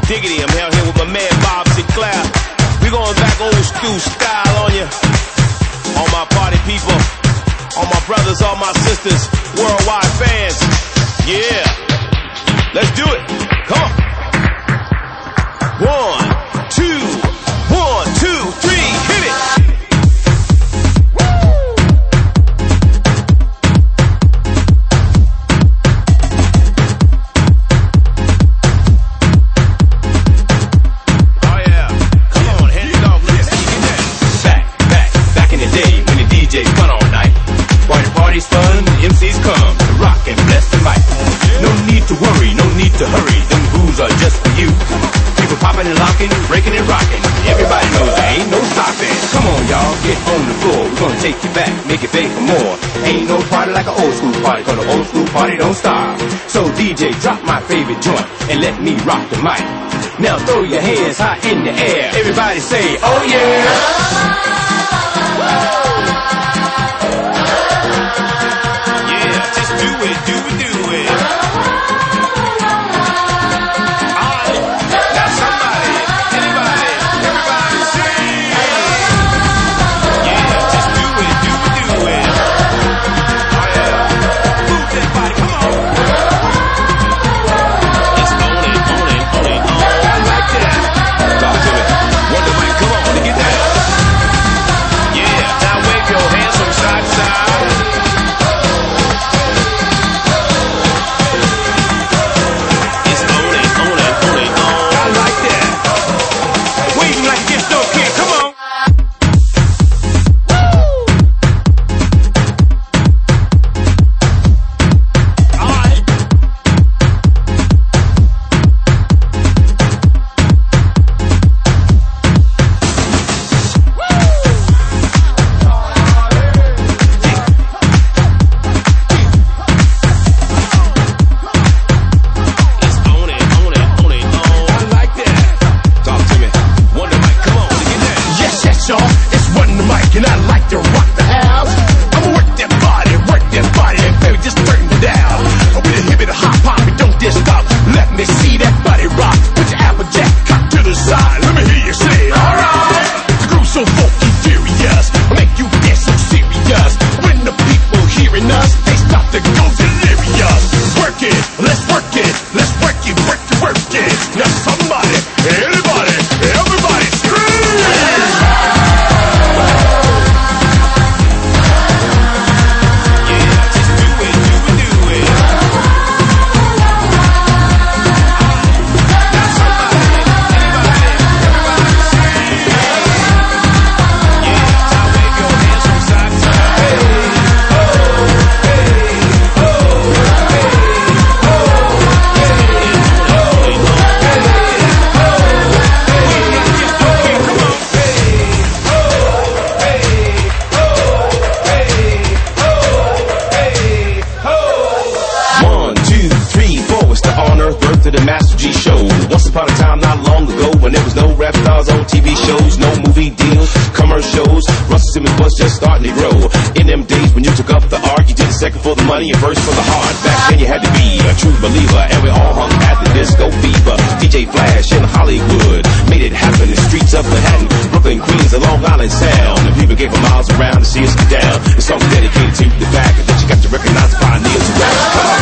Diggity, I'm out here with my man Bob Sinclair. We going back old school style on you. All my party people, all my brothers, all my sisters, worldwide fans. Yeah, let's do it. Come on. 1, 2, 1, 2, 3, hit it. To hurry, them grooves are just for you. People popping and locking, breaking and rocking. Everybody knows there ain't no stopping. Come on, y'all, get on the floor. We're gonna take you back, make it big for more. Ain't no party like an old school party, cause an old school party don't stop. So DJ, drop my favorite joint and let me rock the mic. Now throw your hands high in the air. Everybody say, oh yeah. Yeah, just do it, do it, do it. Money and verse for the heart. Back then you had to be a true believer, and we all hung at the disco fever. DJ Flash in Hollywood made it happen. The streets of Manhattan, Brooklyn, Queens, and Long Island Sound. And people came from miles around to see us get down. The song's dedicated to the fact that you got to recognize the pioneers around.